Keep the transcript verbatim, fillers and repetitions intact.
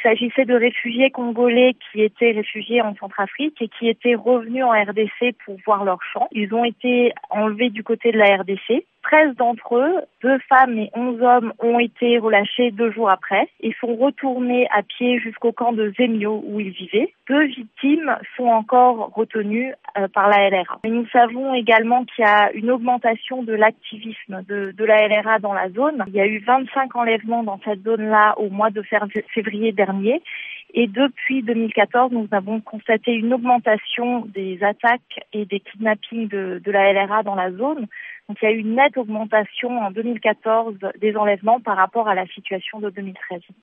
s'agissait de réfugiés congolais qui étaient réfugiés en Centrafrique et qui étaient revenus en R D C pour voir leur champ. Ils ont été enlevés du côté de la R D C. treize d'entre eux, deux femmes et onze hommes, ont été relâchés deux jours après et sont retournés à pied jusqu'au camp de Zemio où ils vivaient. Deux victimes sont encore retenues euh, par la L R A. Mais nous savons également qu'il y a une augmentation de l'activisme de, de la L R A dans la zone. Il y a eu vingt-cinq enlèvements dans cette zone-là au mois de février dernier. Et depuis deux mille quatorze, nous avons constaté une augmentation des attaques et des kidnappings de, de la L R A dans la zone. Donc il y a eu une nette augmentation en deux mille quatorze des enlèvements par rapport à la situation de deux mille treize.